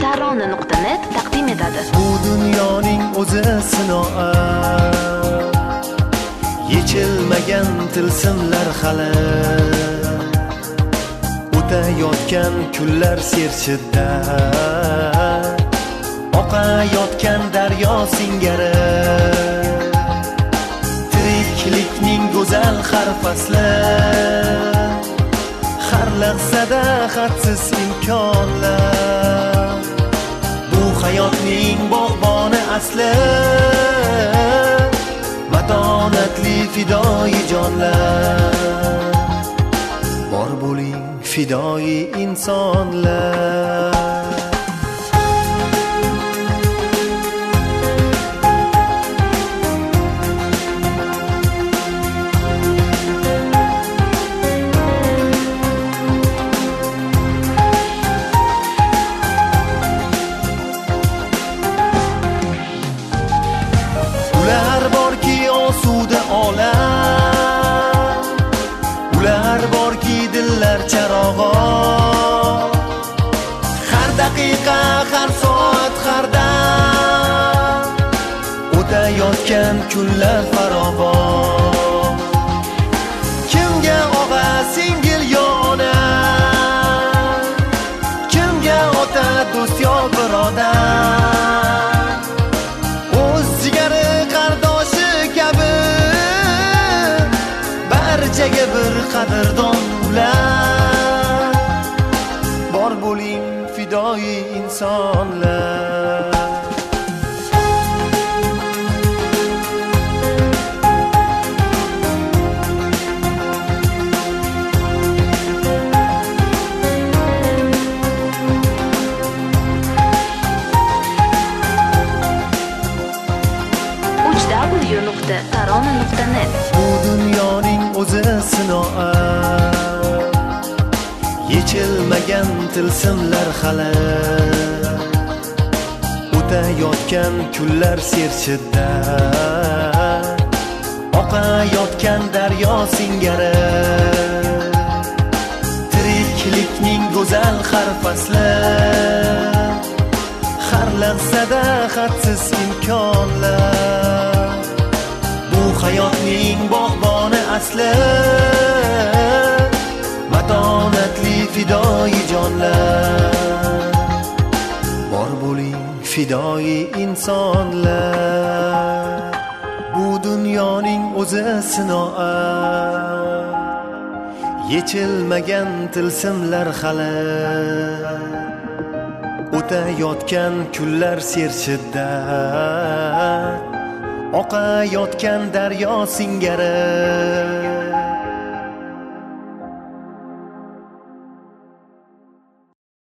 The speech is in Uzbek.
tarona.net taqdim etadi. Bu dunyoning o'zi sinoat, yechilmagan tilsimlar hali, o'tayotgan kunlar sershiddat, oqayotgan daryo singari, tiriklikning go'zal har fasli, har lahzada hadsiz imkonlar, bu hayotning bog'boni asli, matonatli fidoi jonlar, bor bo'ling fidoi insonlar. Ular borki osuda olam, ular borki dillar charog'on, har daqiqa, har soat, har dam o'tayotgan kunlar farovon. Kimga og'a, singil yo ona, kimga ota, do'st yo birodar, o'z jigari qardoshi kabi barchaga bir qadrdon ular, bor bo'ling fidoi insonlar. tarona.net. Bu dunyoning o'zi sinoat, yechilmagan tilsimlar hali, o'tayotgan kunlar sershiddat, oqayotgan daryo singari, tiriklikning go'zal har fasli, har lahzada hadsiz imkonlar, bu hayotning bog'boni asli, matonatli fidoi jonlar, bor bo'ling fidoi insonlar. Bu dunyoning o'zi sinoat, yechilmagan tilsimlar hali, o'tayotgan kunlar sershiddat, oqayotgan daryo singari,